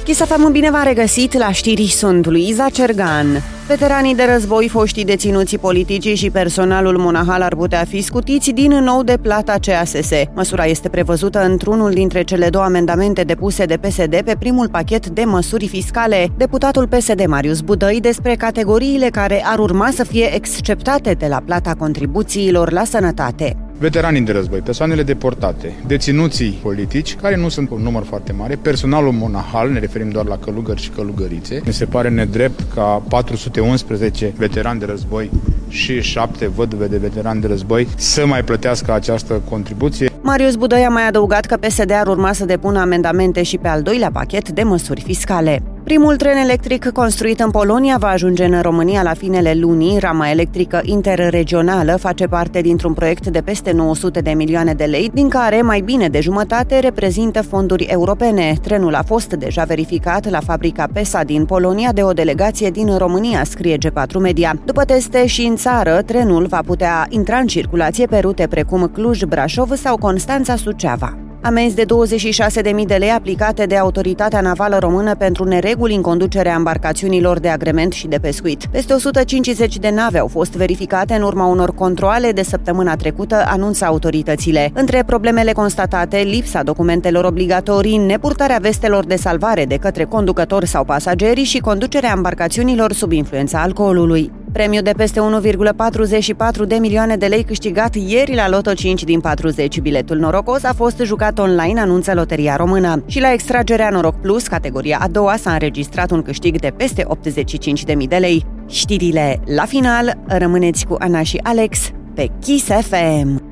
Kiss FM, bine v-am regăsit la știri, sunt Luiza Cergan. Veteranii de război, foștii deținuții politici și personalul monahal ar putea fi scutiți din nou de plata CASS. Măsura este prevăzută într-unul dintre cele două amendamente depuse de PSD pe primul pachet de măsuri fiscale. Deputatul PSD Marius Budăi despre categoriile care ar urma să fie exceptate de la plata contribuțiilor la sănătate. Veteranii de război, persoanele deportate, deținuții politici, care nu sunt un număr foarte mare, personalul monahal, ne referim doar la călugări și călugărițe. Mi se pare nedrept ca 411 veterani de război și 7 văduve de veterani de război să mai plătească această contribuție. Marius Budăi a mai adăugat că PSD ar urma să depună amendamente și pe al doilea pachet de măsuri fiscale. Primul tren electric construit în Polonia va ajunge în România la finele lunii. Rama electrică interregională face parte dintr-un proiect de peste 900 de milioane de lei, din care mai bine de jumătate reprezintă fonduri europene. Trenul a fost deja verificat la fabrica PESA din Polonia de o delegație din România, scrie G4 Media. După teste și în țară, trenul va putea intra în circulație pe rute precum Cluj-Brașov sau Constanța-Suceava. Amenzi de 26.000 de lei aplicate de Autoritatea Navală Română pentru nereguli în conducerea embarcațiunilor de agrement și de pescuit. Peste 150 de nave au fost verificate în urma unor controale de săptămâna trecută, anunță autoritățile. Între problemele constatate, lipsa documentelor obligatorii, nepurtarea vestelor de salvare de către conducători sau pasageri și conducerea embarcațiunilor sub influența alcoolului. Premiul de peste 1,44 de milioane de lei câștigat ieri la Loto 5 din 40. Biletul norocos a fost jucat online, anunță Loteria Română. Și la extragerea Noroc Plus, categoria a doua, s-a înregistrat un câștig de peste 85.000 de lei. Știrile la final, rămâneți cu Ana și Alex pe Kiss FM.